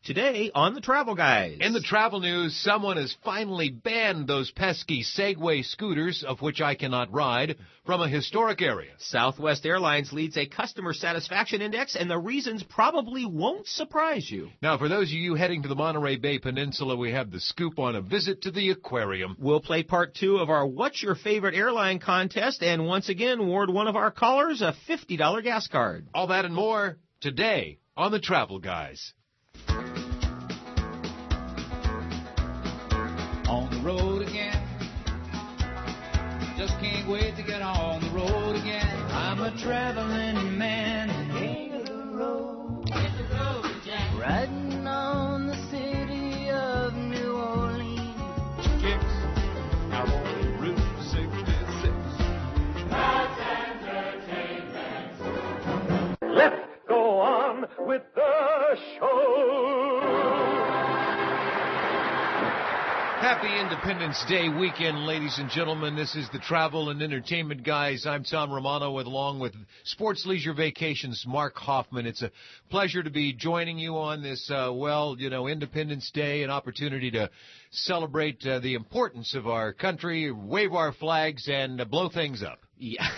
Today on the Travel Guys. In the travel news, someone has finally banned those pesky Segway scooters, of which I cannot ride, from a historic area. Southwest Airlines leads a customer satisfaction index, and the reasons probably won't surprise you. Now, for those of you heading to the Monterey Bay Peninsula, we have the scoop on a visit to the aquarium. We'll play part 2 of our What's Your Favorite Airline contest, and once again, award one of our callers a $50 gas card. All that and more today on the Travel Guys. On the road again. Just can't wait to get on the road again. I'm a traveling man. King of the road. Hit the road, Jack. Riding on the city of New Orleans. Kicks. Now on Route 66. That's entertainment. Let's go on with the show. Happy Independence Day weekend, ladies and gentlemen. This is the Travel and Entertainment Guys. I'm Tom Romano, along with Sports Leisure Vacations' Mark Hoffman. It's a pleasure to be joining you on this, Independence Day, an opportunity to celebrate the importance of our country, wave our flags, and blow things up. Yeah.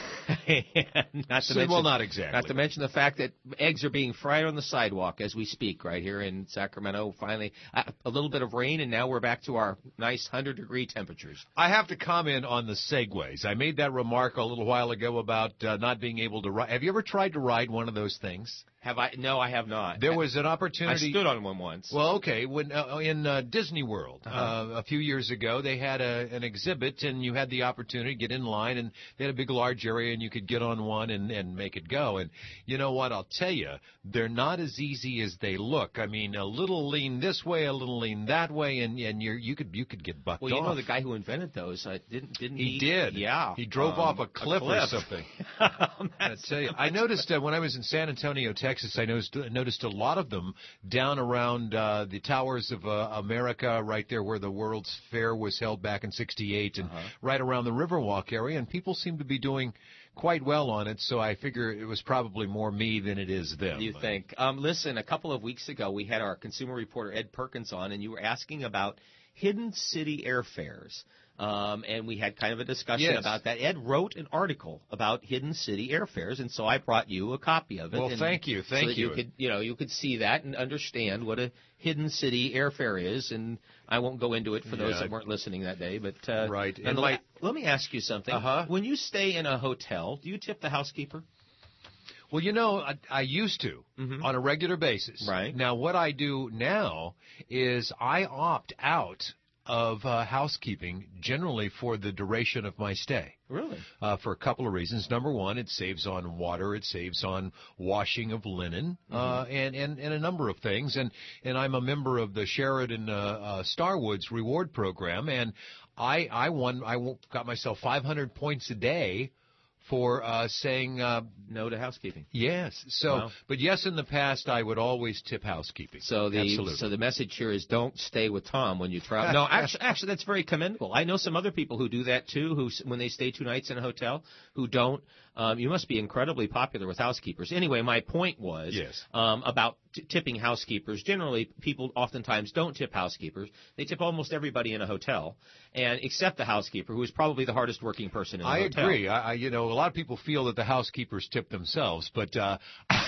Not exactly. Not to mention the fact that eggs are being fried on the sidewalk as we speak right here in Sacramento. Finally, a little bit of rain, and now we're back to our nice 100-degree temperatures. I have to comment on the Segways. I made that remark a little while ago about not being able to ride. Have you ever tried to ride one of those things? Have I? No, I have not. There was an opportunity. I stood on one once. Well, okay. When in Disney World a few years ago, they had an exhibit, and you had the opportunity to get in line, and they had a big, large area, and you could get on one and make it go. And you know what? I'll tell you, they're not as easy as they look. I mean, a little lean this way, a little lean that way, and you could get bucked off. Well, you know the guy who invented those didn't he? He did. Yeah. He drove off a cliff or something. I tell you, I noticed when I was in San Antonio, Texas, I noticed a lot of them down around the Towers of America, right there where the World's Fair was held back in '68, and right around the Riverwalk area, and people seem to be doing quite well on it, so I figure it was probably more me than it is them. You think? Listen, a couple of weeks ago, we had our consumer reporter, Ed Perkins, on, and you were asking about hidden city airfares. And we had kind of a discussion about that. Ed wrote an article about hidden city airfares, and so I brought you a copy of it. Well, thank you. You could see that and understand what a hidden city airfare is, and I won't go into it for those that weren't listening that day. But right. And let me ask you something. When you stay in a hotel, do you tip the housekeeper? Well, I used to on a regular basis. Right. Now, what I do now is I opt out of housekeeping generally for the duration of my stay. Really? For a couple of reasons. Number one, it saves on water. It saves on washing of linen, and a number of things. And I'm a member of the Sheraton Starwoods reward program, and I got myself 500 points a day for saying no to housekeeping. Yes. So, But yes, in the past, I would always tip housekeeping. So the message here is don't stay with Tom when you travel. No, actually, that's very commendable. I know some other people who do that too. Who, when they stay 2 nights in a hotel, who don't. You must be incredibly popular with housekeepers. Anyway, my point was about tipping housekeepers. Generally, people oftentimes don't tip housekeepers. They tip almost everybody in a hotel, and except the housekeeper, who is probably the hardest working person in the hotel. I agree. A lot of people feel that the housekeepers tip themselves, but but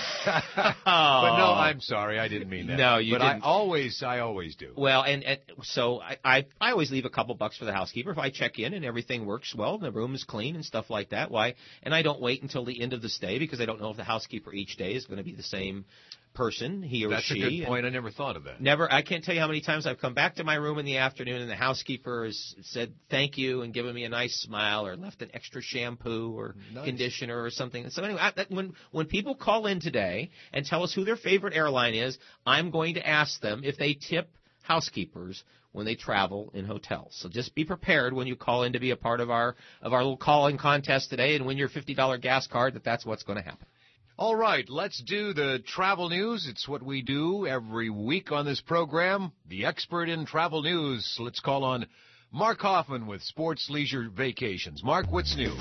no, I'm sorry, I didn't mean that. No, you didn't. I always do. Well, and so I always leave a couple bucks for the housekeeper if I check in and everything works well and the room is clean and stuff like that. And I don't wait until the end of the stay because I don't know if the housekeeper each day is going to be the same person, he or she. That's a good point. I never thought of that. I can't tell you how many times I've come back to my room in the afternoon and the housekeeper has said thank you and given me a nice smile or left an extra shampoo or conditioner or something. So anyway, when people call in today and tell us who their favorite airline is, I'm going to ask them if they tip housekeepers when they travel in hotels. So just be prepared when you call in to be a part of our little call-in contest today and win your $50 gas card that's what's going to happen. All right, let's do the travel news. It's what we do every week on this program. The expert in travel news. Let's call on Mark Hoffman with Sports Leisure Vacations. Mark, what's new?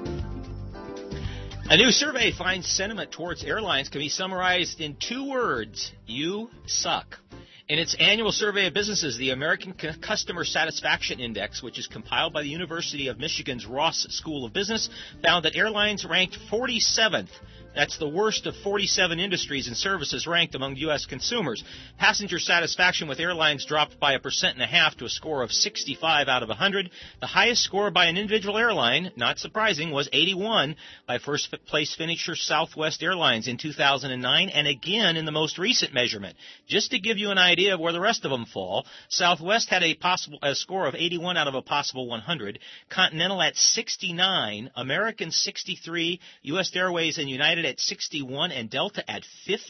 A new survey finds sentiment towards airlines can be summarized in 2 words: you suck. In its annual survey of businesses, the American Customer Satisfaction Index, which is compiled by the University of Michigan's Ross School of Business, found that airlines ranked 47th. That's the worst of 47 industries and services ranked among U.S. consumers. Passenger satisfaction with airlines dropped by 1.5% to a score of 65 out of 100. The highest score by an individual airline, not surprising, was 81 by first-place finisher Southwest Airlines in 2009, and again in the most recent measurement. Just to give you an idea of where the rest of them fall, Southwest had a score of 81 out of a possible 100, Continental at 69, American 63, U.S. Airways and United at 61, and Delta at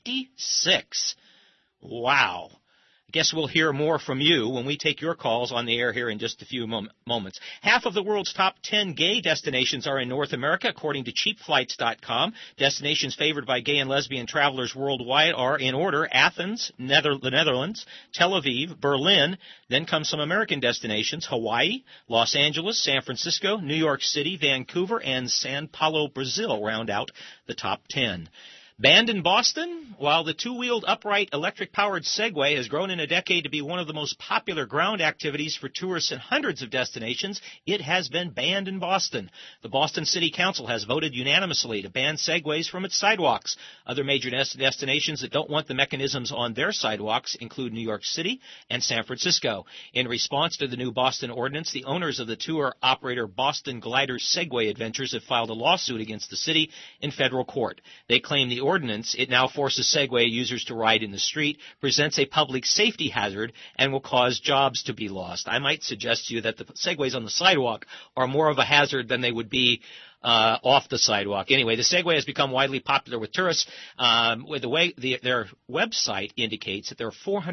56. Wow. I guess we'll hear more from you when we take your calls on the air here in just a few moments. Half of the world's top 10 gay destinations are in North America, according to cheapflights.com. Destinations favored by gay and lesbian travelers worldwide are, in order, Athens, the Netherlands, Tel Aviv, Berlin. Then come some American destinations: Hawaii, Los Angeles, San Francisco, New York City, Vancouver, and Sao Paulo, Brazil round out the top 10. Banned in Boston, while the two-wheeled upright electric-powered Segway has grown in a decade to be one of the most popular ground activities for tourists in hundreds of destinations, it has been banned in Boston. The Boston City Council has voted unanimously to ban Segways from its sidewalks. Other major destinations that don't want the mechanisms on their sidewalks include New York City and San Francisco. In response to the new Boston ordinance, the owners of the tour operator Boston Glider Segway Adventures have filed a lawsuit against the city in federal court. They claim the ordinance, it now forces Segway users to ride in the street, presents a public safety hazard, and will cause jobs to be lost. I might suggest to you that the Segways on the sidewalk are more of a hazard than they would be off the sidewalk. Anyway, the Segway has become widely popular with tourists. With the way their website indicates that there are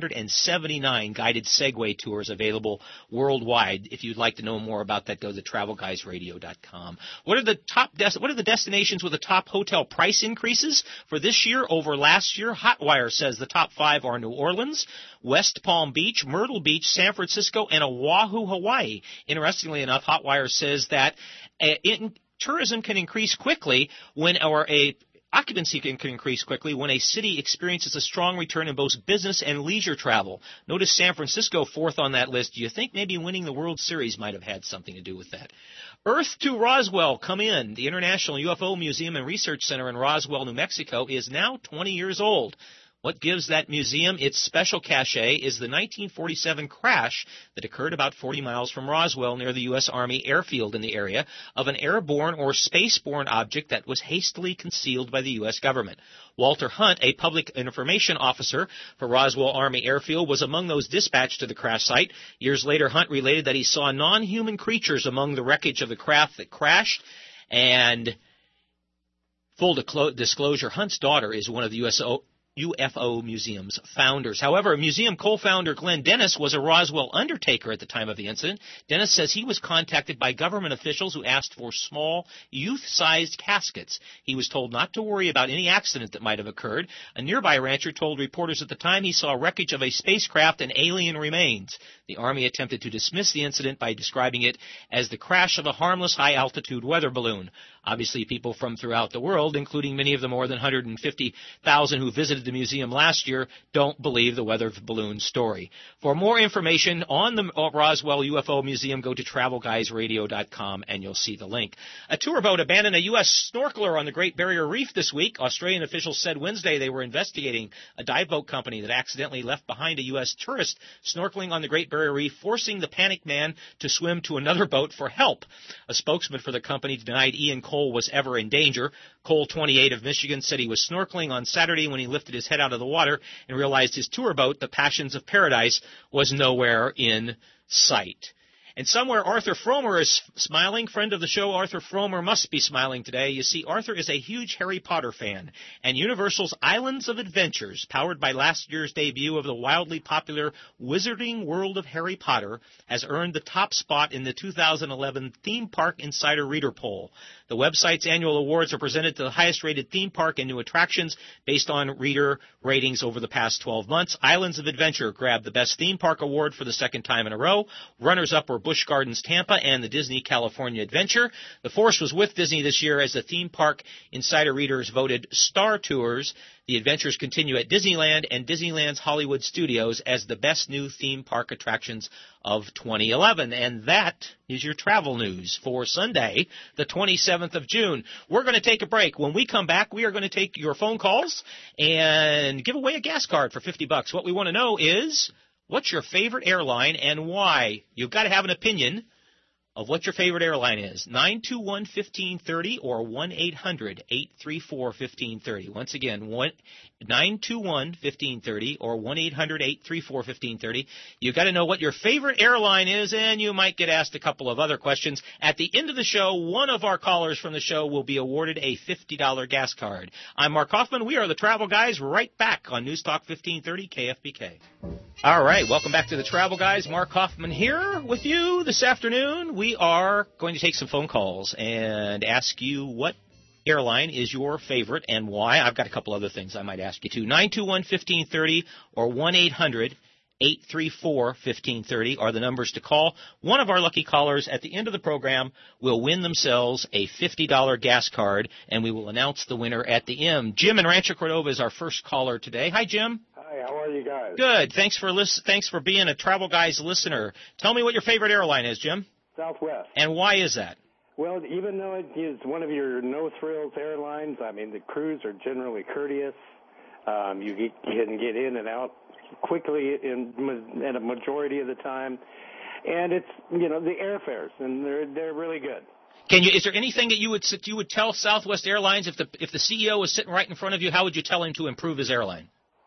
479 guided Segway tours available worldwide. If you'd like to know more about that, go to travelguysradio.com. What are the destinations with the top hotel price increases for this year over last year? Hotwire says the top 5 are New Orleans, West Palm Beach, Myrtle Beach, San Francisco, and Oahu, Hawaii. Interestingly enough, Hotwire says that tourism can increase quickly occupancy can increase quickly when a city experiences a strong return in both business and leisure travel. Notice San Francisco, 4th on that list. Do you think maybe winning the World Series might have had something to do with that? Earth to Roswell, come in. The International UFO Museum and Research Center in Roswell, New Mexico is now 20 years old. What gives that museum its special cachet is the 1947 crash that occurred about 40 miles from Roswell near the U.S. Army airfield in the area of an airborne or spaceborne object that was hastily concealed by the U.S. government. Walter Hunt, a public information officer for Roswell Army Airfield, was among those dispatched to the crash site. Years later, Hunt related that he saw non-human creatures among the wreckage of the craft that crashed. And full disclosure, Hunt's daughter is one of the UFO Museum's founders. However, museum co-founder Glenn Dennis was a Roswell undertaker at the time of the incident. Dennis says he was contacted by government officials who asked for small, youth-sized caskets. He was told not to worry about any accident that might have occurred. A nearby rancher told reporters at the time he saw wreckage of a spacecraft and alien remains. The Army attempted to dismiss the incident by describing it as the crash of a harmless high-altitude weather balloon. Obviously, people from throughout the world, including many of the more than 150,000 who visited the museum last year, don't believe the weather balloon story. For more information on the Roswell UFO Museum, go to travelguysradio.com and you'll see the link. A tour boat abandoned a U.S. snorkeler on the Great Barrier Reef this week. Australian officials said Wednesday they were investigating a dive boat company that accidentally left behind a U.S. tourist snorkeling on the Great Barrier Reef, forcing the panicked man to swim to another boat for help. A spokesman for the company denied Ian Cole was ever in danger. Cole, 28, of Michigan, said he was snorkeling on Saturday when he lifted his head out of the water and realized his tour boat, the Passions of Paradise, was nowhere in sight. And somewhere Arthur Fromer is smiling. Friend of the show, Arthur Fromer, must be smiling today. You see, Arthur is a huge Harry Potter fan, and Universal's Islands of Adventures, powered by last year's debut of the wildly popular Wizarding World of Harry Potter, has earned the top spot in the 2011 Theme Park Insider Reader Poll. The website's annual awards are presented to the highest-rated theme park and new attractions based on reader ratings over the past 12 months. Islands of Adventure grabbed the Best Theme Park Award for the second time in a row. Runners-up were Busch Gardens Tampa and the Disney California Adventure. The Force was with Disney this year as the theme park insider readers voted Star Tours. The adventures continue at Disneyland and Disneyland's Hollywood Studios as the best new theme park attractions of 2011. And that is your travel news for Sunday, the 27th of June. We're going to take a break. When we come back, we are going to take your phone calls and give away a gas card for $50. What we want to know is, what's your favorite airline and why? You've got to have an opinion of what your favorite airline is. 921-1530 or 1-800-834-1530. Once again, 921-1530 or 1-800-834-1530. You've got to know what your favorite airline is, and you might get asked a couple of other questions. At the end of the show, one of our callers from the show will be awarded a $50 gas card. I'm Mark Hoffman. We are the Travel Guys, right back on News Talk 1530 KFBK. All right, welcome back to the Travel Guys. Mark Hoffman here with you this afternoon. We are going to take some phone calls and ask you what airline is your favorite and why. I've got a couple other things I might ask you too. 921-1530 or 1-800-834-1530 are the numbers to call. One of our lucky callers at the end of the program will win themselves a $50 gas card, and we will announce the winner at the end. Jim in Rancho Cordova is our first caller today. Hi, Jim. Hi, how are you guys? Good. Thanks for being a Travel Guys listener. Tell me what your favorite airline is, Jim. Southwest. And why is that? Well, even though it is one of your no-thrills airlines, I mean, the crews are generally courteous. You can get in and out quickly at a majority of the time. And it's, the airfares, and they're really good. Is there anything that you would tell Southwest Airlines if the CEO was sitting right in front of you? How would you tell him to improve his airline?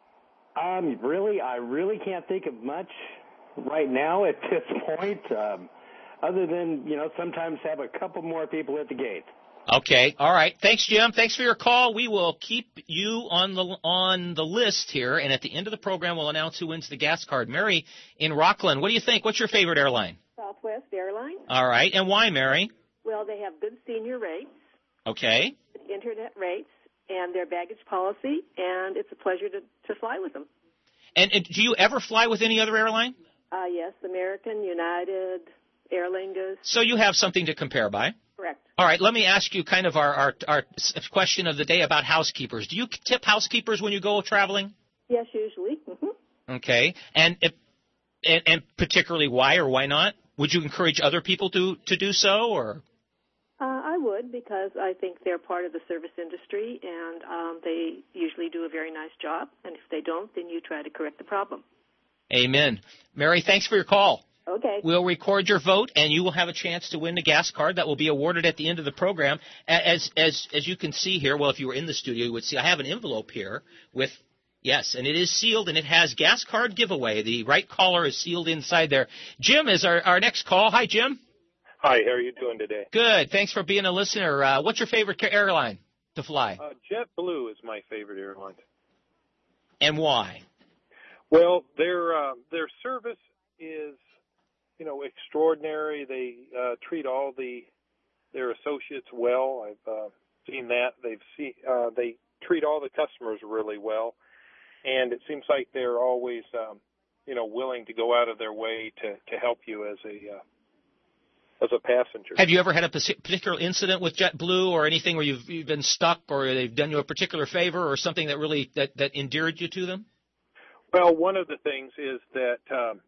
I really can't think of much right now at this point. Other than, sometimes have a couple more people at the gate. Okay. All right. Thanks, Jim. Thanks for your call. We will keep you on the list here, and at the end of the program, we'll announce who wins the gas card. Mary in Rockland, what do you think? What's your favorite airline? Southwest Airlines. All right. And why, Mary? Well, they have good senior rates. Okay. Internet rates and their baggage policy, and it's a pleasure to fly with them. And do you ever fly with any other airline? Yes, American, United, Aer Lingus. So you have something to compare by? Correct. All right, let me ask you kind of our question of the day about housekeepers. Do you tip housekeepers when you go traveling? Yes, usually. Mm-hmm. Okay, and particularly why or why not? Would you encourage other people to do so, or? I would, because I think they're part of the service industry, and they usually do a very nice job. And if they don't, then you try to correct the problem. Amen. Mary, thanks for your call. Okay. We'll record your vote, and you will have a chance to win the gas card that will be awarded at the end of the program. As you can see here, well, if you were in the studio, you would see I have an envelope here with, yes, and it is sealed, and it has gas card giveaway. The right caller is sealed inside there. Jim is our next call. Hi, Jim. Hi, how are you doing today? Good. Thanks for being a listener. What's your favorite airline to fly? JetBlue is my favorite airline. And why? Well, their service is, extraordinary. They treat all their associates well. I've seen that. They treat all the customers really well, and it seems like they're always, willing to go out of their way to help you as a passenger. Have you ever had a particular incident with JetBlue or anything where you've been stuck or they've done you a particular favor or something that really that endeared you to them? Well, one of the things is that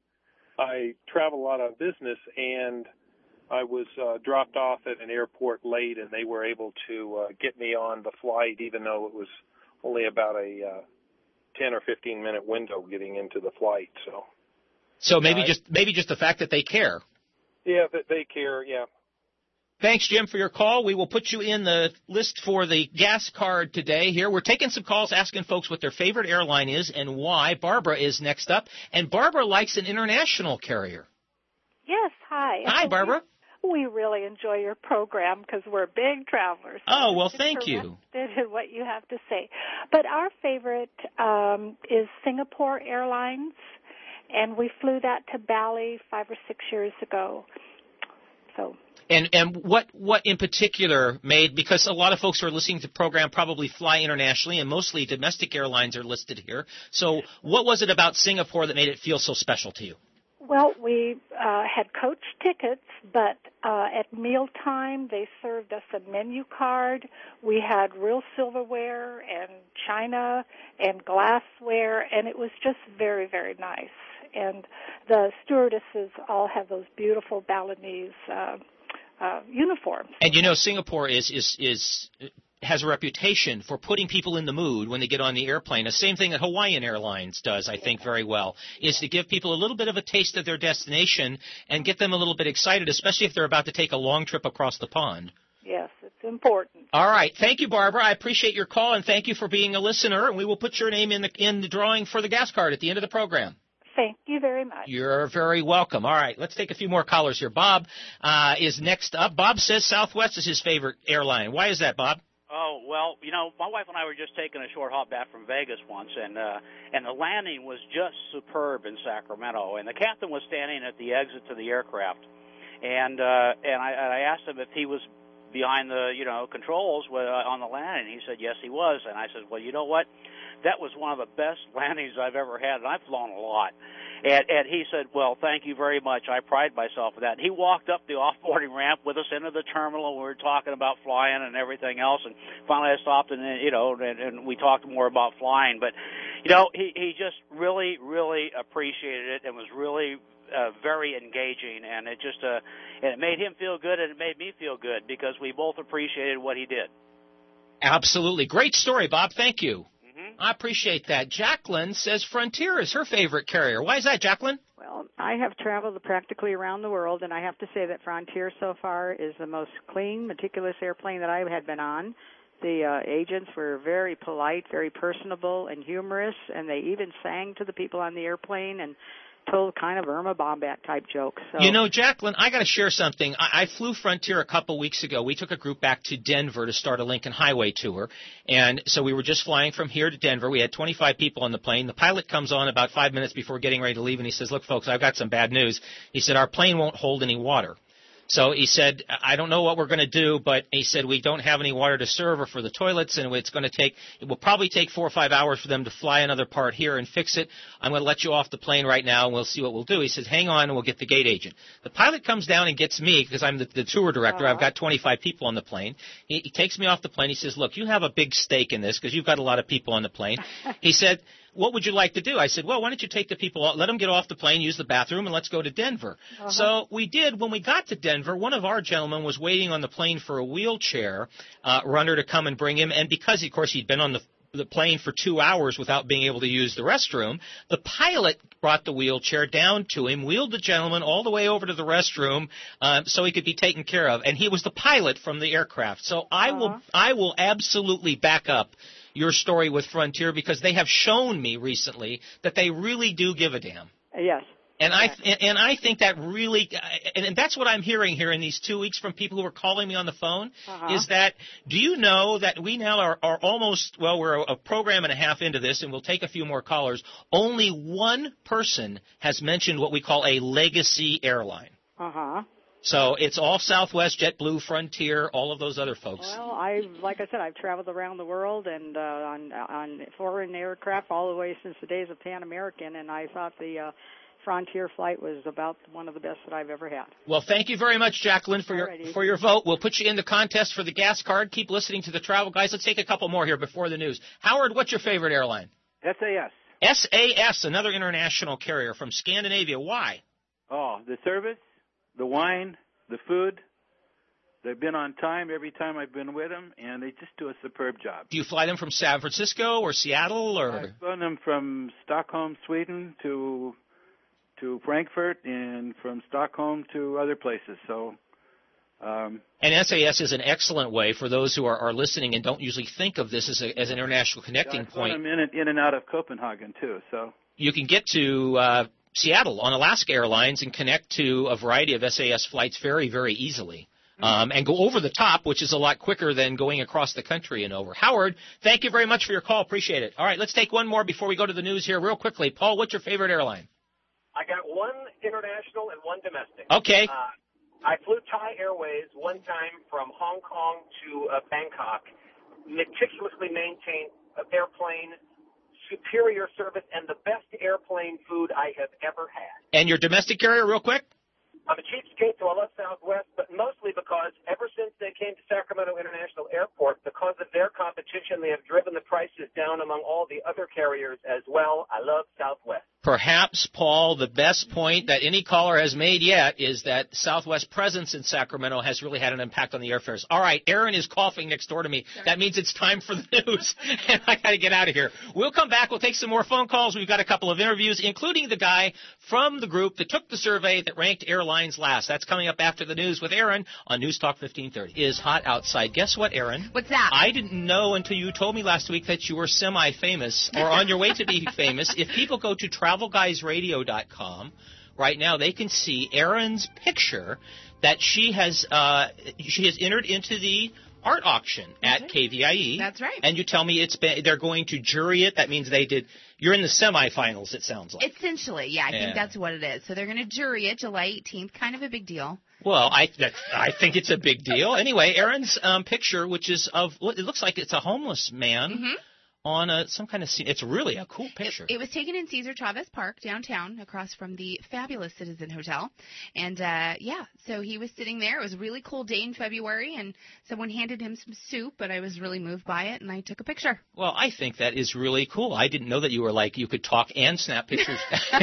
I travel a lot on business, and I was dropped off at an airport late, and they were able to get me on the flight, even though it was only about a 10 or 15-minute window getting into the flight. So maybe just the fact that they care. Yeah, that they care, yeah. Thanks, Jim, for your call. We will put you in the list for the gas card today here. We're taking some calls asking folks what their favorite airline is and why. Barbara is next up, and Barbara likes an international carrier. Yes, hi. Hi, Barbara. We really enjoy your program because we're big travelers. So oh, well, thank you. Interested in what you have to say. But our favorite is Singapore Airlines, and we flew that to Bali 5 or 6 years ago. So. And what in particular made, because a lot of folks who are listening to the program probably fly internationally, and mostly domestic airlines are listed here. So what was it about Singapore that made it feel so special to you? Well, we had coach tickets, but at mealtime they served us a menu card. We had real silverware and china and glassware, and it was just very, very nice. And the stewardesses all have those beautiful Balinese uniforms. And you know, Singapore has a reputation for putting people in the mood when they get on the airplane. The same thing that Hawaiian Airlines does, I think, very well, is to give people a little bit of a taste of their destination and get them a little bit excited, especially if they're about to take a long trip across the pond. Yes, it's important. All right. Thank you, Barbara. I appreciate your call, and thank you for being a listener. And we will put your name in the drawing for the gas card at the end of the program. Thank you very much. You're very welcome. All right, let's take a few more callers here. Bob is next up. Bob says Southwest is his favorite airline. Why is that, Bob? Oh, well, you know, my wife and I were just taking a short hop back from Vegas once, and the landing was just superb in Sacramento. And the captain was standing at the exit to the aircraft, and I asked him if he was behind the controls on the landing. He said yes, he was. And I said, well, you know what? That was one of the best landings I've ever had, and I've flown a lot. And he said, well, thank you very much. I pride myself in that. And he walked up the off-boarding ramp with us into the terminal. We were talking about flying and everything else. And finally I stopped and we talked more about flying. But, he just really, really appreciated it and was really very engaging. And it just and it made him feel good and it made me feel good because we both appreciated what he did. Absolutely. Great story, Bob. Thank you. I appreciate that. Jacqueline says Frontier is her favorite carrier. Why is that, Jacqueline? Well, I have traveled practically around the world, and I have to say that Frontier so far is the most clean, meticulous airplane that I had been on. The agents were very polite, very personable, and humorous, and they even sang to the people on the airplane and told kind of Irma Bombat-type jokes. So. You know, Jacqueline, I got to share something. I flew Frontier a couple weeks ago. We took a group back to Denver to start a Lincoln Highway tour, and so we were just flying from here to Denver. We had 25 people on the plane. The pilot comes on about 5 minutes before getting ready to leave, and he says, look, folks, I've got some bad news. He said, our plane won't hold any water. So he said, I don't know what we're going to do, but he said, we don't have any water to serve or for the toilets, and it will probably take 4 or 5 hours for them to fly another part here and fix it. I'm going to let you off the plane right now, and we'll see what we'll do. He says, hang on, and we'll get the gate agent. The pilot comes down and gets me, because I'm the tour director. I've got 25 people on the plane. He takes me off the plane. He says, look, you have a big stake in this, because you've got a lot of people on the plane. He said, what would you like to do? I said, well, why don't you take the people out, let them get off the plane, use the bathroom, and let's go to Denver. So we did. When we got to Denver, one of our gentlemen was waiting on the plane for a wheelchair runner to come and bring him, and because, of course, he'd been on the plane for 2 hours without being able to use the restroom, the pilot brought the wheelchair down to him, wheeled the gentleman all the way over to the restroom so he could be taken care of, and he was the pilot from the aircraft. So I will absolutely back up your story with Frontier because they have shown me recently that they really do give a damn. Yes. And I think that really, and that's what I'm hearing here in these 2 weeks from people who are calling me on the phone, is that, do you know that we now are almost, well, we're a program and a half into this, and we'll take a few more callers. Only one person has mentioned what we call a legacy airline. So it's all Southwest, JetBlue, Frontier, all of those other folks. Well, like I said, I've traveled around the world and on foreign aircraft all the way since the days of Pan American, and I thought the Frontier flight was about one of the best that I've ever had. Well, thank you very much, Jacqueline, for your vote. We'll put you in the contest for the gas card. Keep listening to the Travel Guys. Let's take a couple more here before the news. Howard, what's your favorite airline? SAS. SAS, another international carrier from Scandinavia. Why? Oh, the service, the wine, the food. They've been on time every time I've been with them, and they just do a superb job. Do you fly them from San Francisco or Seattle? Or I've flown them from Stockholm, Sweden to Frankfurt, and from Stockholm to other places. So, and SAS is an excellent way for those who are listening and don't usually think of this as an international connecting point. I'm in and out of Copenhagen too. So you can get to Seattle on Alaska Airlines and connect to a variety of SAS flights very, very easily. And go over the top, which is a lot quicker than going across the country and over. Howard, thank you very much for your call. Appreciate it. All right, let's take one more before we go to the news here real quickly. Paul, what's your favorite airline? I got one international and one domestic. Okay. I flew Thai Airways one time from Hong Kong to Bangkok. Meticulously maintained airplane, superior service and the best airplane food I have ever had. And your domestic carrier, real quick? I'm a cheapskate, so I love Southwest, but mostly because ever since they came to Sacramento International Airport, because of their competition, they have driven the prices down among all the other carriers as well. I love Southwest. Perhaps, Paul, the best point that any caller has made yet is that Southwest presence in Sacramento has really had an impact on the airfares. All right, Aaron is coughing next door to me. Sorry. That means it's time for the news, and I got to get out of here. We'll come back. We'll take some more phone calls. We've got a couple of interviews, including the guy from the group that took the survey that ranked airlines last. That's coming up after the news with Aaron on News Talk 1530. It is hot outside. Guess what, Aaron? What's that? I didn't know until you told me last week that you were semi-famous or on your way to be famous. If people go to TravelGuysRadio.com right now, they can see Erin's picture that she has entered into the art auction at KVIE. That's right. And you tell me they're going to jury it. That means you're in the semifinals, it sounds like. Essentially, yeah, I think that's what it is. So they're going to jury it July 18th, kind of a big deal. Well, I think it's a big deal. Anyway, Erin's picture, which is it looks like it's a homeless man on some kind of scene. It's really a cool picture. It was taken in Cesar Chavez Park downtown, across from the fabulous Citizen Hotel. And, so he was sitting there. It was a really cool day in February, and someone handed him some soup, but I was really moved by it, and I took a picture. Well, I think that is really cool. I didn't know that you could talk and snap pictures.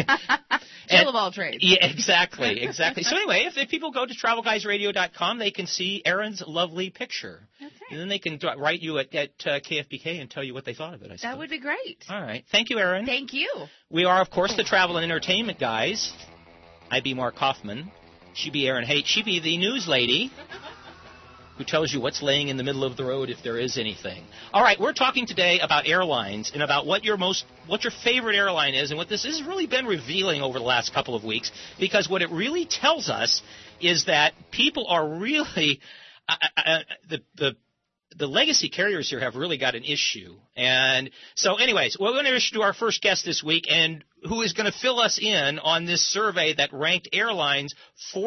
Jill of all trades. Yeah, exactly. So anyway, if people go to TravelGuysRadio.com, they can see Erin's lovely picture. That's right. And then they can write you at KFBK and tell you what they thought of it, I suppose. That would be great. All right. Thank you, Erin. Thank you. We are, of course, the Travel and Entertainment Guys. I be Mark Hoffman. She be Erin Haight. She be the news lady who tells you what's laying in the middle of the road if there is anything. All right, we're talking today about airlines and about what your favorite airline is, and what this has really been revealing over the last couple of weeks, because what it really tells us is that people are really the legacy carriers here have really got an issue. And so anyways, we're going to introduce our first guest this week, and who is going to fill us in on this survey that ranked airlines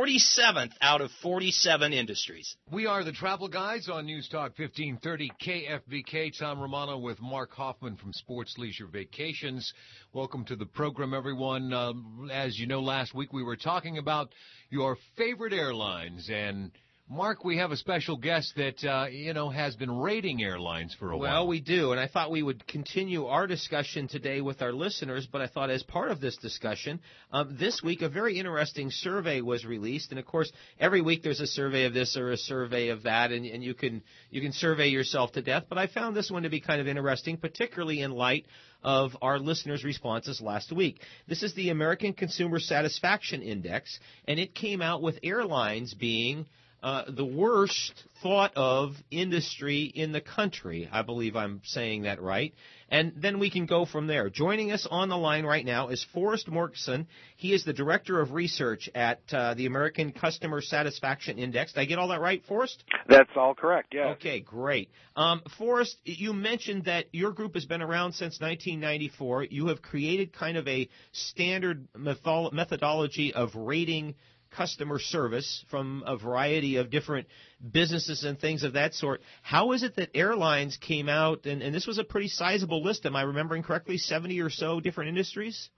47th out of 47 industries. We are the Travel Guys on News Talk 1530 KFBK. Tom Romano with Mark Hoffman from Sports Leisure Vacations. Welcome to the program, everyone. As you know, last week we were talking about your favorite airlines, and Mark, we have a special guest that, has been rating airlines for a while. Well, we do, and I thought we would continue our discussion today with our listeners, but I thought as part of this discussion, this week a very interesting survey was released, and of course, every week there's a survey of this or a survey of that, and you can survey yourself to death, but I found this one to be kind of interesting, particularly in light of our listeners' responses last week. This is the American Consumer Satisfaction Index, and it came out with airlines being the worst thought of industry in the country. I believe I'm saying that right. And then we can go from there. Joining us on the line right now is Forrest Morkson. He is the Director of Research at the American Customer Satisfaction Index. Did I get all that right, Forrest? That's all correct, yeah. Okay, great. Forrest, you mentioned that your group has been around since 1994. You have created kind of a standard methodology of rating customer service from a variety of different businesses and things of that sort. How is it that airlines came out, and this was a pretty sizable list, am I remembering correctly, 70 or so different industries?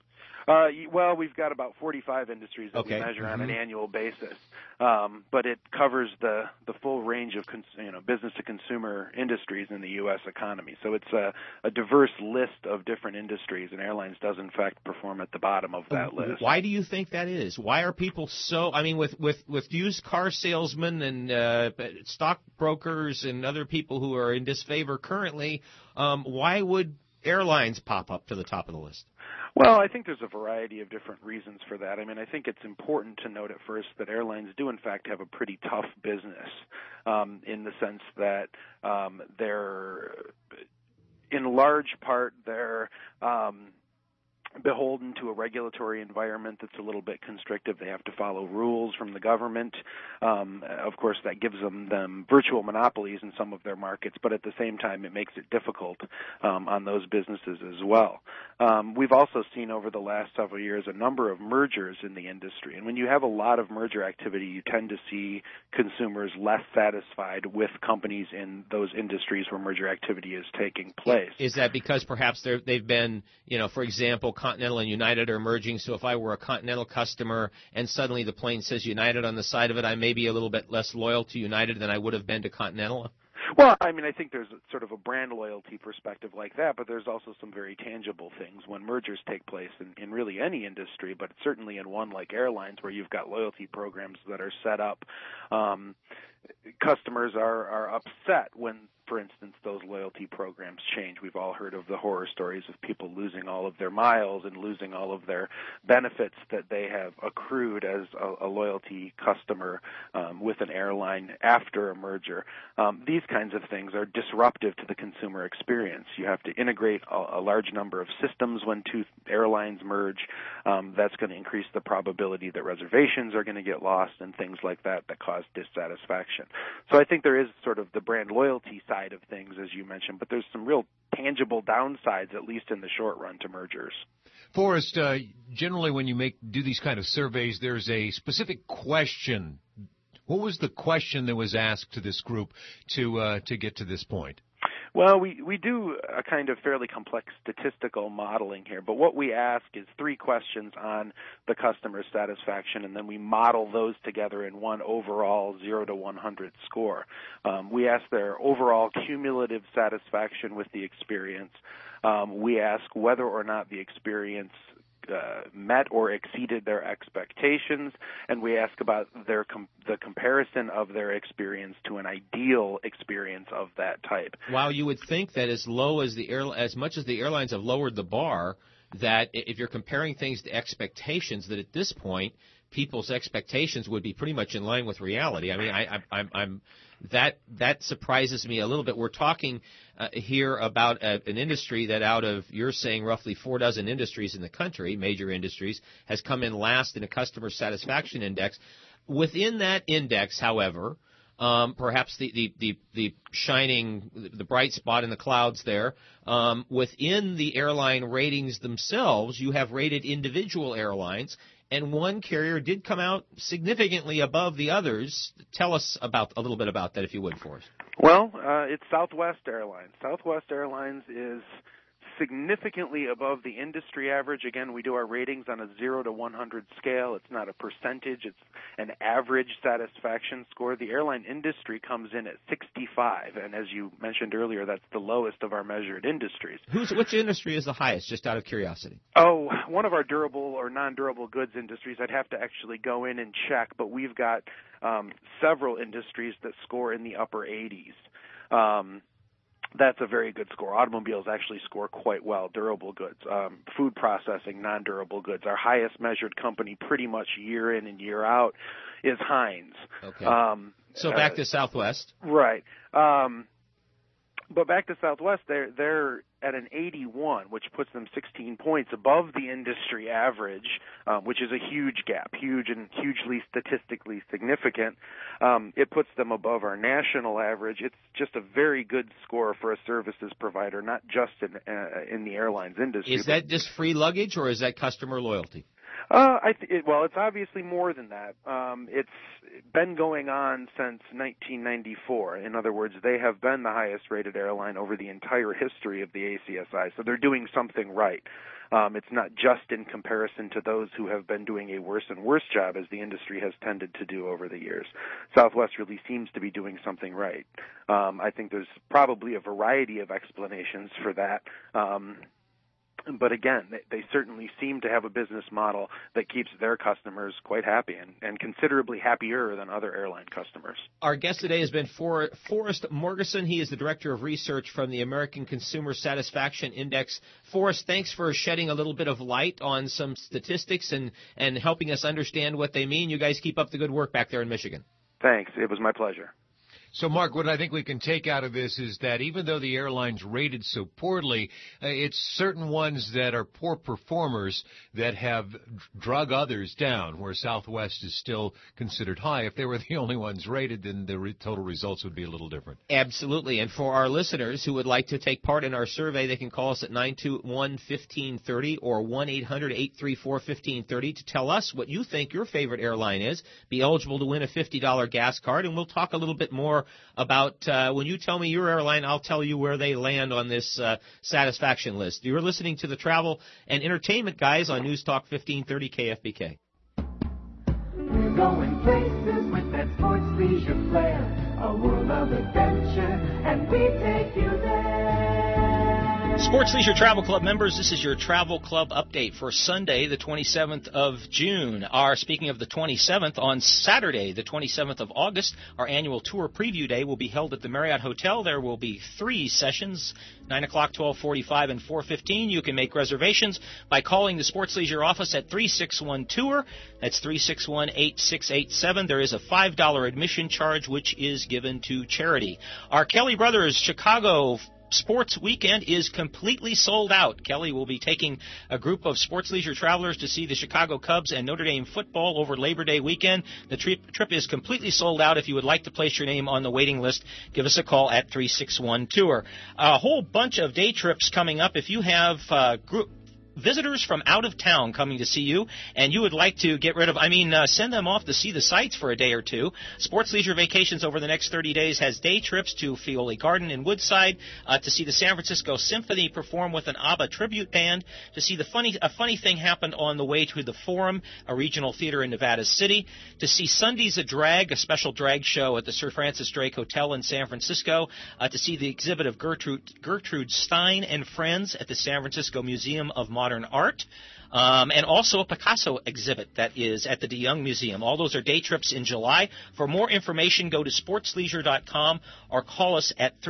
Well, we've got about 45 industries that we measure on an annual basis, but it covers the full range of business-to-consumer industries in the U.S. economy. So it's a diverse list of different industries, and airlines does, in fact, perform at the bottom of that list. Why do you think that is? Why are people so – I mean, with used car salesmen and stockbrokers and other people who are in disfavor currently, why would airlines pop up to the top of the list? Well, I think there's a variety of different reasons for that. I mean, I think it's important to note at first that airlines do, in fact, have a pretty tough business in the sense that they're, in large part, they're beholden to a regulatory environment that's a little bit constrictive. They have to follow rules from the government. Of course, that gives them virtual monopolies in some of their markets, but at the same time, it makes it difficult on those businesses as well. We've also seen over the last several years a number of mergers in the industry, and when you have a lot of merger activity, you tend to see consumers less satisfied with companies in those industries where merger activity is taking place. Is that because perhaps they've been, for example, Continental and United are merging, so if I were a Continental customer and suddenly the plane says United on the side of it, I may be a little bit less loyal to United than I would have been to Continental? Well, I mean, I think there's sort of a brand loyalty perspective like that, but there's also some very tangible things when mergers take place in really any industry, but certainly in one like airlines where you've got loyalty programs that are set up. Customers are upset when, for instance, those loyalty programs change. We've all heard of the horror stories of people losing all of their miles and losing all of their benefits that they have accrued as a loyalty customer with an airline after a merger. These kinds of things are disruptive to the consumer experience. You have to integrate a large number of systems when two airlines merge. That's going to increase the probability that reservations are going to get lost and things like that cause dissatisfaction. So I think there is sort of the brand loyalty side of things, as you mentioned, but there's some real tangible downsides, at least in the short run, to mergers. Forrest, generally when you do these kind of surveys, there's a specific question. What was the question that was asked to this group to get to this point? Well, we do a kind of fairly complex statistical modeling here, but what we ask is 3 questions on the customer satisfaction, and then we model those together in one overall 0 to 100 score. We ask their overall cumulative satisfaction with the experience. We ask whether or not the experience met or exceeded their expectations, and we ask about the comparison of their experience to an ideal experience of that type. While you would think that as much as the airlines have lowered the bar, that if you're comparing things to expectations, that at this point people's expectations would be pretty much in line with reality. I mean, that surprises me a little bit. We're talking here about an industry that out of, you're saying, roughly 4 dozen industries in the country, major industries, has come in last in a customer satisfaction index. Within that index, however, perhaps the shining, the bright spot in the clouds there, within the airline ratings themselves, you have rated individual airlines, and one carrier did come out significantly above the others. Tell us a little bit about that, if you would, for us. Well, it's Southwest Airlines. Southwest Airlines is significantly above the industry average. Again, we do our ratings on a 0 to 100 scale. It's not a percentage. It's an average satisfaction score. The airline industry comes in at 65, and as you mentioned earlier, that's the lowest of our measured industries. Which industry is the highest, just out of curiosity? Oh, one of our durable or non-durable goods industries. I'd have to actually go in and check, but we've got several industries that score in the upper 80s. That's a very good score. Automobiles actually score quite well. Durable goods, food processing, non-durable goods. Our highest measured company pretty much year in and year out is Heinz. Okay. So back to Southwest. Right. But back to Southwest, they're at an 81, which puts them 16 points above the industry average, which is a huge gap, huge and hugely statistically significant. It puts them above our national average. It's just a very good score for a services provider, not just in the airlines industry. Is that just free luggage, or is that customer loyalty? Well, it's obviously more than that. It's been going on since 1994. In other words, they have been the highest-rated airline over the entire history of the ACSI, so they're doing something right. It's not just in comparison to those who have been doing a worse and worse job, as the industry has tended to do over the years. Southwest really seems to be doing something right. I think there's probably a variety of explanations for that. But again, they certainly seem to have a business model that keeps their customers quite happy and considerably happier than other airline customers. Our guest today has been Forrest Morgeson. He is the Director of Research from the American Consumer Satisfaction Index. Forrest, thanks for shedding a little bit of light on some statistics and helping us understand what they mean. You guys keep up the good work back there in Michigan. Thanks. It was my pleasure. So, Mark, what I think we can take out of this is that even though the airline's rated so poorly, it's certain ones that are poor performers that have drug others down, where Southwest is still considered high. If they were the only ones rated, then the total results would be a little different. Absolutely. And for our listeners who would like to take part in our survey, they can call us at 921-1530 or 1-800-834-1530 to tell us what you think your favorite airline is. Be eligible to win a $50 gas card, and we'll talk a little bit more about when you tell me your airline, I'll tell you where they land on this satisfaction list. You're listening to the Travel and Entertainment Guys on News Talk 1530 KFBK. We're going places with that sports leisure flair, a world of adventure, and we take you there. Sports Leisure Travel Club members, this is your Travel Club update for Sunday, the 27th of June. Speaking of the 27th, on Saturday, the 27th of August, our annual tour preview day will be held at the Marriott Hotel. There will be 3 sessions, 9 o'clock, 12:45, and 4:15. You can make reservations by calling the Sports Leisure office at 361-TOUR. That's 361-8687. There is a $5 admission charge, which is given to charity. Our Kelly Brothers Chicago Sports Weekend is completely sold out. Kelly will be taking a group of sports leisure travelers to see the Chicago Cubs and Notre Dame football over Labor Day weekend. The trip is completely sold out. If you would like to place your name on the waiting list, give us a call at 361-TOUR. A whole bunch of day trips coming up. If you have visitors from out of town coming to see you, and you would like to get rid of, send them off to see the sights for a day or two. Sports Leisure Vacations over the next 30 days has day trips to Fioli Garden in Woodside, to see the San Francisco Symphony perform with an ABBA tribute band, to see a funny thing happened on the way to the Forum, a regional theater in Nevada City, to see Sundays a Drag, a special drag show at the Sir Francis Drake Hotel in San Francisco, to see the exhibit of Gertrude Stein and Friends at the San Francisco Museum of Modern Art, and also a Picasso exhibit that is at the De Young Museum. All those are day trips in July. For more information, go to sportsleisure.com or call us at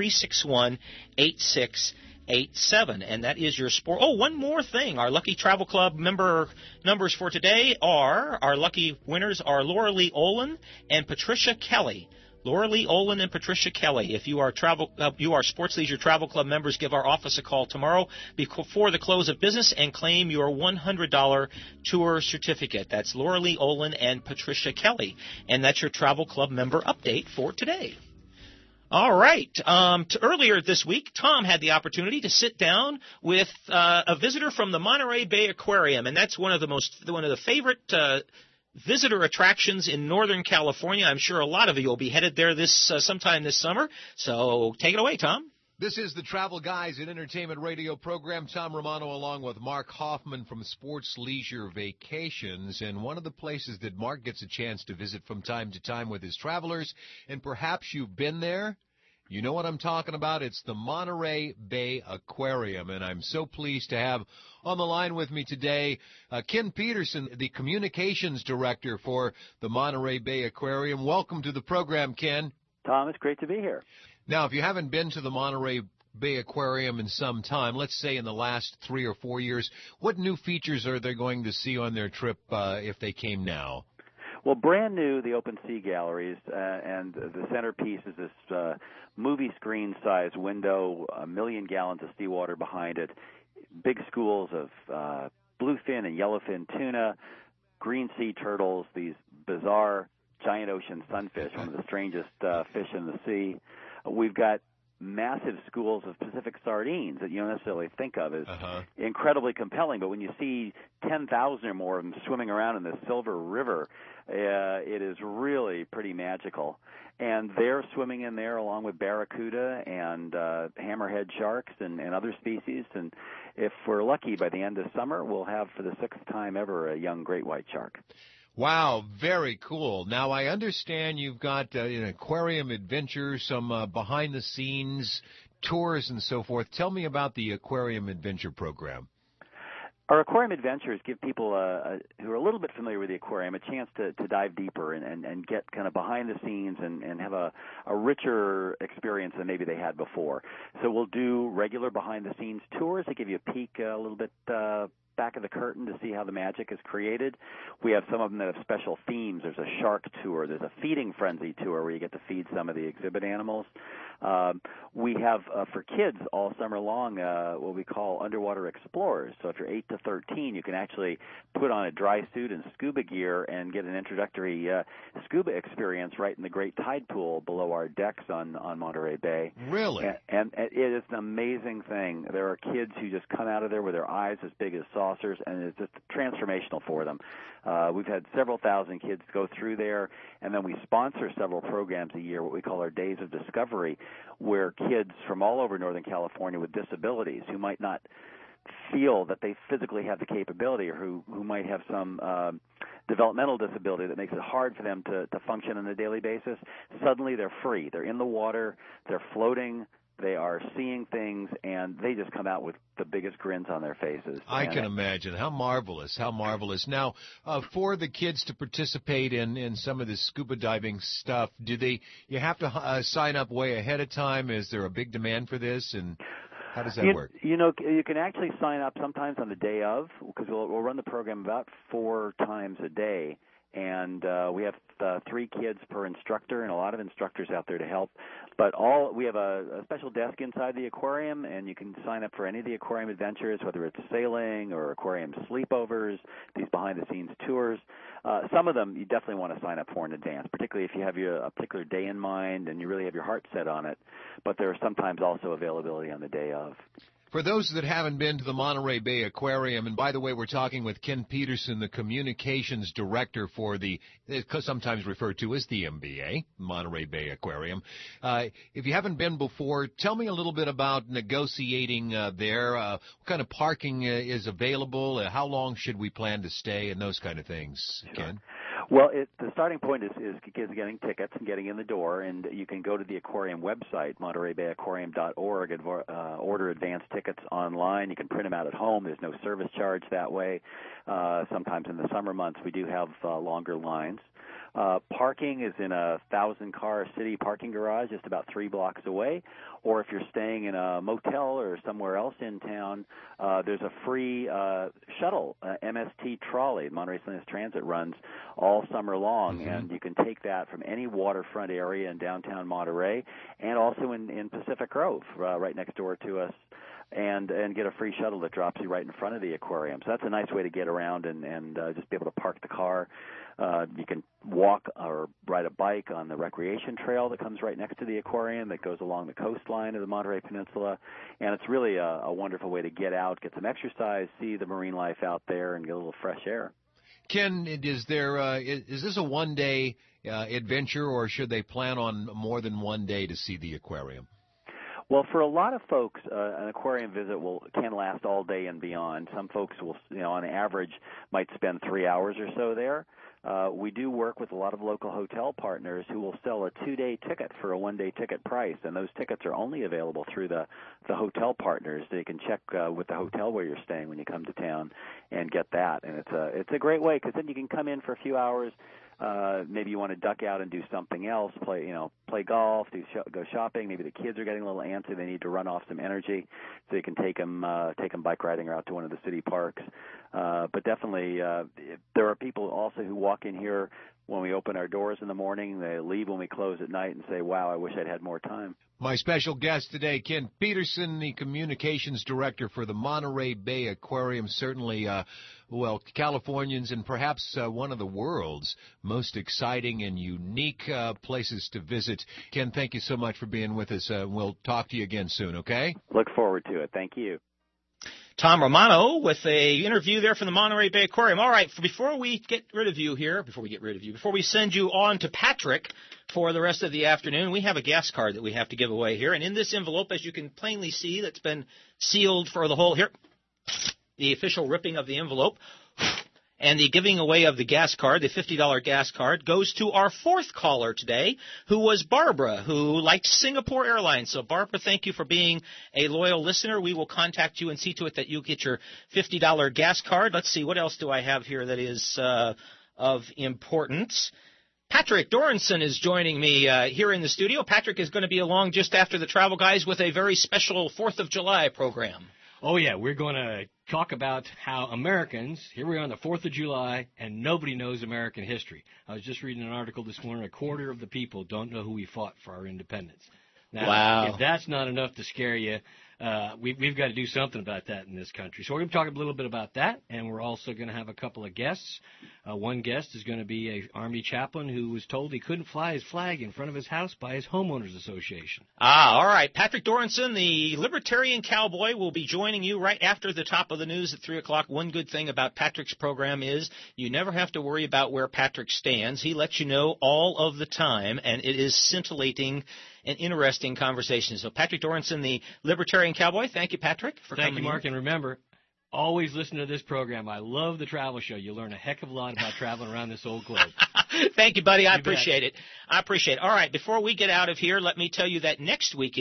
361-8687. And that is your sport. Oh, one more thing. Our Lucky Travel Club numbers for today our lucky winners are Laura Lee Olin and Patricia Kelly. Laura Lee Olin and Patricia Kelly. If you are Sports Leisure Travel Club members, give our office a call tomorrow before the close of business and claim your $100 tour certificate. That's Laura Lee Olin and Patricia Kelly. And that's your Travel Club member update for today. All right. Earlier this week, Tom had the opportunity to sit down with a visitor from the Monterey Bay Aquarium, and that's one of the favorite visitor attractions in Northern California. I'm sure a lot of you will be headed there sometime this summer. So take it away, Tom. This is the Travel Guys and Entertainment Radio program. Tom Romano along with Mark Hoffman from Sports Leisure Vacations. And one of the places that Mark gets a chance to visit from time to time with his travelers, and perhaps you've been there, you know what I'm talking about. It's the Monterey Bay Aquarium, and I'm so pleased to have on the line with me today Ken Peterson, the communications director for the Monterey Bay Aquarium. Welcome to the program, Ken. Tom, it's great to be here. Now, if you haven't been to the Monterey Bay Aquarium in some time, let's say in the last 3 or 4 years, what new features are they going to see on their trip if they came now? Well, brand new, the open sea galleries, and the centerpiece is this movie screen-sized window, 1 million gallons of seawater behind it, big schools of bluefin and yellowfin tuna, green sea turtles, these bizarre giant ocean sunfish, one of the strangest fish in the sea. We've got massive schools of Pacific sardines that you don't necessarily think of as incredibly compelling, but when you see 10,000 or more of them swimming around in the Silver River, it is really pretty magical. And they're swimming in there along with barracuda and hammerhead sharks and other species. And if we're lucky, by the end of summer, we'll have for the 6th time ever a young great white shark. Wow, very cool. Now, I understand you've got an aquarium adventure, some behind-the-scenes tours and so forth. Tell me about the Aquarium Adventure program. Our aquarium adventures give people who are a little bit familiar with the aquarium a chance to dive deeper and get kind of behind the scenes and have a richer experience than maybe they had before. So we'll do regular behind the scenes tours that give you a peek a little bit back of the curtain to see how the magic is created. We have some of them that have special themes. There's a shark tour. There's a feeding frenzy tour where you get to feed some of the exhibit animals. We have, for kids all summer long, what we call underwater explorers. So if you're 8 to 13, you can actually put on a dry suit and scuba gear and get an introductory scuba experience right in the Great Tide Pool below our decks on Monterey Bay. Really? And it is an amazing thing. There are kids who just come out of there with their eyes as big as saucers, and it's just transformational for them. We've had several thousand kids go through there, and then we sponsor several programs a year, what we call our Days of Discovery, where kids from all over Northern California with disabilities who might not feel that they physically have the capability, or who might have some developmental disability that makes it hard for them to function on a daily basis, suddenly they're free. They're in the water, they're floating, they are seeing things, and they just come out with the biggest grins on their faces. I can imagine. How marvelous, how marvelous. Now, for the kids to participate in some of this scuba diving stuff, you have to sign up way ahead of time? Is there a big demand for this, and how does that work? You know, you can actually sign up sometimes on the day of, because we'll run the program about 4 times a day. And we have 3 kids per instructor, and a lot of instructors out there to help. But we have a special desk inside the aquarium, and you can sign up for any of the aquarium adventures, whether it's sailing or aquarium sleepovers, these behind-the-scenes tours. Some of them you definitely want to sign up for in advance, particularly if you have a particular day in mind and you really have your heart set on it. But there are sometimes also availability on the day of. For those that haven't been to the Monterey Bay Aquarium, and by the way, we're talking with Ken Peterson, the communications director for sometimes referred to as the MBA, Monterey Bay Aquarium. If you haven't been before, tell me a little bit about negotiating there. What kind of parking is available? How long should we plan to stay, and those kind of things, Ken? Well, the starting point is kids getting tickets and getting in the door, and you can go to the aquarium website, MontereyBayAquarium.org, and order advance tickets online. You can print them out at home. There's no service charge that way. Sometimes in the summer months we do have longer lines. Parking is in a 1,000-car city parking garage just about 3 blocks away. Or if you're staying in a motel or somewhere else in town, there's a free shuttle, MST trolley. Monterey Salinas Transit runs all summer long, and you can take that from any waterfront area in downtown Monterey and also in Pacific Grove, right next door to us. And get a free shuttle that drops you right in front of the aquarium. So that's a nice way to get around and just be able to park the car. You can walk or ride a bike on the recreation trail that comes right next to the aquarium that goes along the coastline of the Monterey Peninsula. And it's really a wonderful way to get out, get some exercise, see the marine life out there, and get a little fresh air. Ken, is this a one-day adventure, or should they plan on more than one day to see the aquarium? Well, for a lot of folks, an aquarium visit can last all day and beyond. Some folks will, on average, might spend 3 hours or so there. We do work with a lot of local hotel partners who will sell a 2-day ticket for a 1-day ticket price, and those tickets are only available through the hotel partners. They can check with the hotel where you're staying when you come to town and get that. And it's a great way, because then you can come in for a few hours. Maybe you want to duck out and do something else, play golf, go shopping. Maybe the kids are getting a little antsy; they need to run off some energy, so you can take them bike riding or out to one of the city parks. But definitely, there are people also who walk in here when we open our doors in the morning. They leave when we close at night and say, "Wow, I wish I'd had more time." My special guest today, Ken Peterson, the communications director for the Monterey Bay Aquarium. Certainly, Californians and perhaps one of the world's most exciting and unique places to visit. Ken, thank you so much for being with us. We'll talk to you again soon, okay? Look forward to it. Thank you. Tom Romano with a interview there from the Monterey Bay Aquarium. All right, before we send you on to Patrick for the rest of the afternoon, we have a gas card that we have to give away here. And in this envelope, as you can plainly see, that's been sealed for the whole, here, the official ripping of the envelope. And the giving away of the gas card, the $50 gas card, goes to our 4th caller today, who was Barbara, who liked Singapore Airlines. So, Barbara, thank you for being a loyal listener. We will contact you and see to it that you get your $50 gas card. Let's see, what else do I have here that is of importance? Patrick Doranson is joining me here in the studio. Patrick is going to be along just after the Travel Guys with a very special 4th of July program. Oh, yeah, we're going to talk about how Americans, here we are on the 4th of July, and nobody knows American history. I was just reading an article this morning, a quarter of the people don't know who we fought for our independence. Now, wow. If that's not enough to scare you, we've got to do something about that in this country. So we're going to talk a little bit about that, and we're also going to have a couple of guests. One guest is going to be an Army chaplain who was told he couldn't fly his flag in front of his house by his homeowners association. All right. Patrick Dorranson, the Libertarian Cowboy, will be joining you right after the top of the news at 3 o'clock. One good thing about Patrick's program is you never have to worry about where Patrick stands. He lets you know all of the time, and it is scintillating and interesting conversation. So Patrick Dorranson, the Libertarian Cowboy, thank you, Patrick, for coming in. Thank you, Mark, and remember, always listen to this program. I love the travel show. You learn a heck of a lot about traveling around this old globe. Thank you, buddy. I appreciate it. I appreciate it. All right, before we get out of here, let me tell you that next week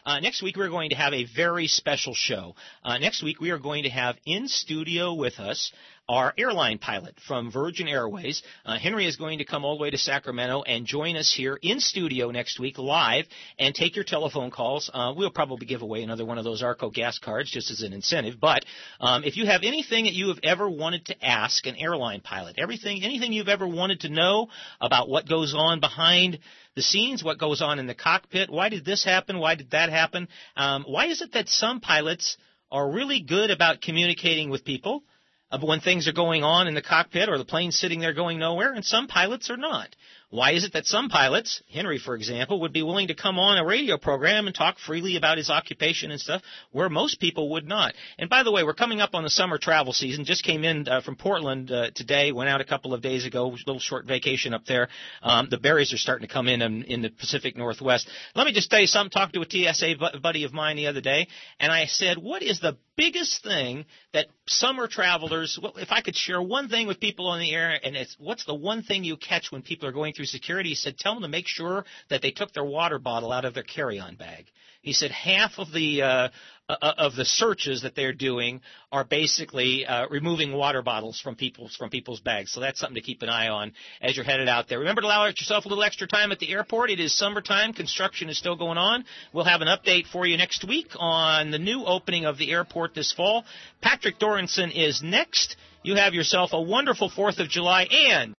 we're going to have a very special show. Next week we are going to have in studio with us our airline pilot from Virgin Airways. Henry is going to come all the way to Sacramento and join us here in studio next week live and take your telephone calls. We'll probably give away another one of those ARCO gas cards just as an incentive. But if you have anything that you have ever wanted to ask an airline pilot, anything you've ever wanted to know about what goes on behind the scenes, what goes on in the cockpit, why did this happen, why did that happen, why is it that some pilots are really good about communicating with people when things are going on in the cockpit or the plane's sitting there going nowhere, and some pilots are not? Why is it that some pilots, Henry, for example, would be willing to come on a radio program and talk freely about his occupation and stuff, where most people would not? And by the way, we're coming up on the summer travel season. Just came in from Portland today, went out a couple of days ago, a little short vacation up there. The berries are starting to come in the Pacific Northwest. Let me just tell you something. Talked to a TSA buddy of mine the other day, and I said, what is the biggest thing that summer travelers, if I could share one thing with people on the air, and it's what's the one thing you catch when people are going through security? He said, tell them to make sure that they took their water bottle out of their carry-on bag. He said half of the searches that they're doing are basically removing water bottles from people's bags. So that's something to keep an eye on as you're headed out there. Remember to allow yourself a little extra time at the airport. It is summertime. Construction is still going on. We'll have an update for you next week on the new opening of the airport this fall. Patrick Dorranson is next. You have yourself a wonderful 4th of July and